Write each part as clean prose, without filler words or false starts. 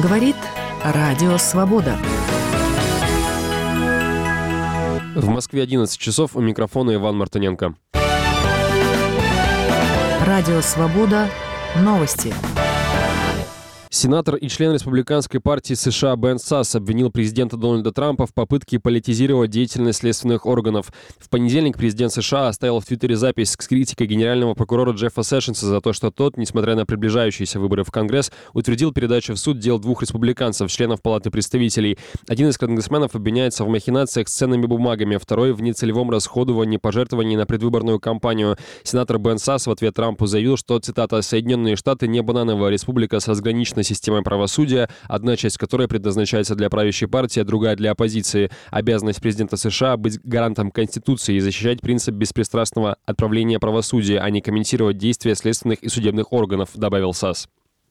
Говорит Радио Свобода. В Москве 11 часов, у микрофона Иван Мартыненко. Радио Свобода. Новости. Сенатор и член Республиканской партии США Бен Сасс обвинил президента Дональда Трампа в попытке политизировать деятельность следственных органов. В понедельник президент США оставил в Твиттере запись с критикой генерального прокурора Джеффа Сэшенса за то, что тот, несмотря на приближающиеся выборы в Конгресс, утвердил передачу в суд дел двух республиканцев, членов Палаты представителей. Один из конгрессменов обвиняется в махинациях с ценными бумагами, второй в нецелевом расходовании пожертвований на предвыборную кампанию. Сенатор Бен Сасс в ответ Трампу заявил, что, цитата, «Соединенные Штаты не банановая республика с разграниченной системой правосудия, одна часть которой предназначается для правящей партии, а другая для оппозиции. Обязанность президента США быть гарантом Конституции и защищать принцип беспристрастного отправления правосудия, а не комментировать действия следственных и судебных органов», добавил Сасс.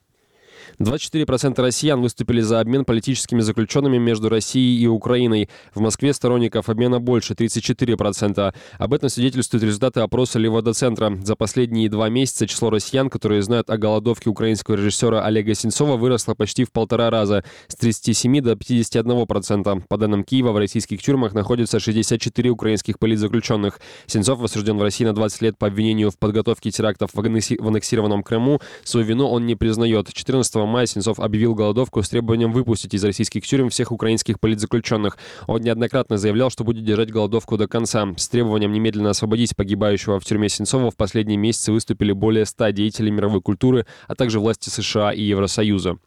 24% россиян выступили за обмен политическими заключенными между Россией и Украиной. В Москве сторонников обмена больше – 34%. Об этом свидетельствуют результаты опроса Левада-центра. За последние 2 месяца число россиян, которые знают о голодовке украинского режиссера Олега Сенцова, выросло почти в 1,5 раза – с 37 до 51%. По данным Киева, в российских тюрьмах находятся 64 украинских политзаключенных. Сенцов осужден в России на 20 лет по обвинению в подготовке терактов в аннексированном Крыму. Свою вину он не признает. 14 мая Сенцов объявил голодовку с требованием выпустить из российских тюрем всех украинских политзаключенных. Он неоднократно заявлял, что будет держать голодовку до конца. С требованием немедленно освободить погибающего в тюрьме Сенцова в последние месяцы выступили более 100 деятелей мировой культуры, а также власти США и Евросоюза.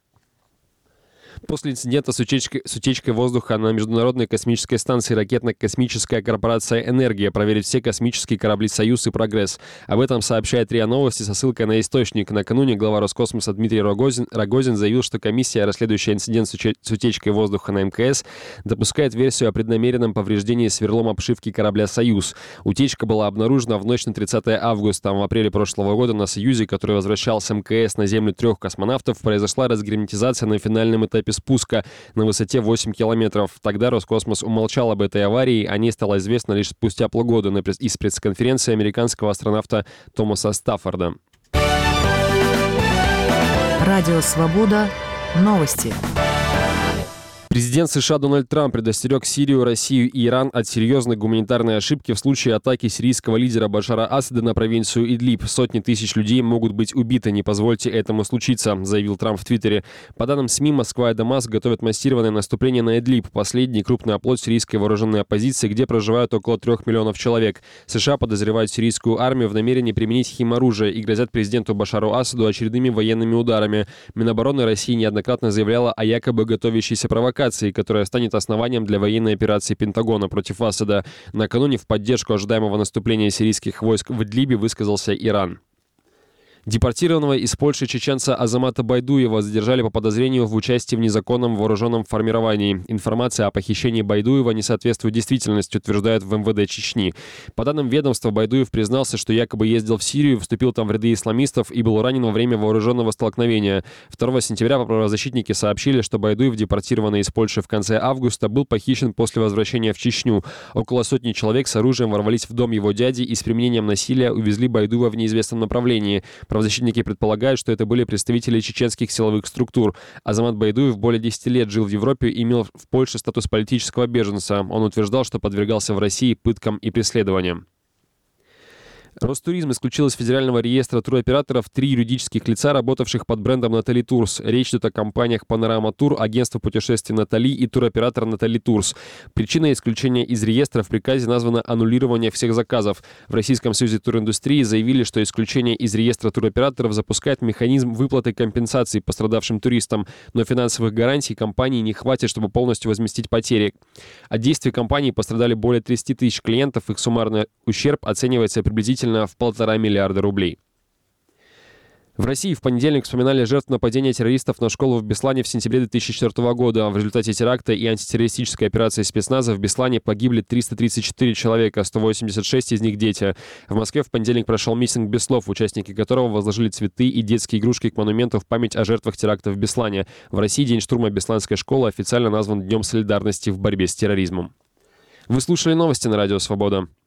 После инцидента с утечкой воздуха на Международной космической станции ракетно-космическая корпорация «Энергия» проверит все космические корабли «Союз» и «Прогресс». Об этом сообщает РИА Новости со ссылкой на источник. Накануне глава Роскосмоса Дмитрий Рогозин заявил, что комиссия, расследующая инцидент с утечкой воздуха на МКС, допускает версию о преднамеренном повреждении сверлом обшивки корабля «Союз». Утечка была обнаружена в ночь на 30 августа. В апреле прошлого года на «Союзе», который возвращал с МКС на Землю 3 космонавтов, произошла разгерметизация на финальном этапе спуска на высоте 8 километров. Тогда Роскосмос умолчал об этой аварии, о ней стало известно лишь спустя полгода из пресс-конференции американского астронавта Томаса Стаффорда. Радио Свобода. Новости. Президент США Дональд Трамп предостерег Сирию, Россию и Иран от серьезной гуманитарной ошибки в случае атаки сирийского лидера Башара Асада на провинцию Идлиб. Сотни тысяч людей могут быть убиты. Не позвольте этому случиться, заявил Трамп в Твиттере. По данным СМИ, Москва и Дамаск готовят массированное наступление на Идлиб, последний крупный оплот сирийской вооруженной оппозиции, где проживают около 3 миллионов человек. США подозревают сирийскую армию в намерении применить химоружие и грозят президенту Башару Асаду очередными военными ударами. Минобороны России неоднократно заявляла о якобы готовящейся провокации, которая станет основанием для военной операции Пентагона против Асада. Накануне в поддержку ожидаемого наступления сирийских войск в Идлибе высказался Иран. Депортированного из Польши чеченца Азамата Байдуева задержали по подозрению в участии в незаконном вооруженном формировании. Информация о похищении Байдуева не соответствует действительности, утверждают в МВД Чечни. По данным ведомства, Байдуев признался, что якобы ездил в Сирию, вступил там в ряды исламистов и был ранен во время вооруженного столкновения. 2 сентября правозащитники сообщили, что Байдуев, депортированный из Польши в конце августа, был похищен после возвращения в Чечню. Около сотни человек с оружием ворвались в дом его дяди и с применением насилия увезли Байдуева в неизвестном направлении. Правозащитники предполагают, что это были представители чеченских силовых структур. Азамат Байдуев более 10 лет жил в Европе и имел в Польше статус политического беженца. Он утверждал, что подвергался в России пыткам и преследованиям. Ростуризм исключил из федерального реестра туроператоров 3 юридических лица, работавших под брендом Натали Турс. Речь идет о компаниях Панорама Тур, агентство путешествий Натали и туроператор Натали Турс. Причиной исключения из реестра в приказе названо аннулирование всех заказов. В Российском союзе туриндустрии заявили, что исключение из реестра туроператоров запускает механизм выплаты компенсаций пострадавшим туристам, но финансовых гарантий компании не хватит, чтобы полностью возместить потери. От действий компании пострадали более 30 тысяч клиентов, их суммарный ущерб оценивается приблизительно в 1,5 миллиарда рублей. В России в понедельник вспоминали жертв нападения террористов на школу в Беслане в сентябре 2004 года. В результате теракта и антитеррористической операции спецназа в Беслане погибли 334 человека, 186 из них дети. В Москве в понедельник прошел митинг без слов, участники которого возложили цветы и детские игрушки к монументу в память о жертвах теракта в Беслане. В России день штурма Бесланской школы официально назван Днем солидарности в борьбе с терроризмом. Вы слушали новости на Радио Свобода.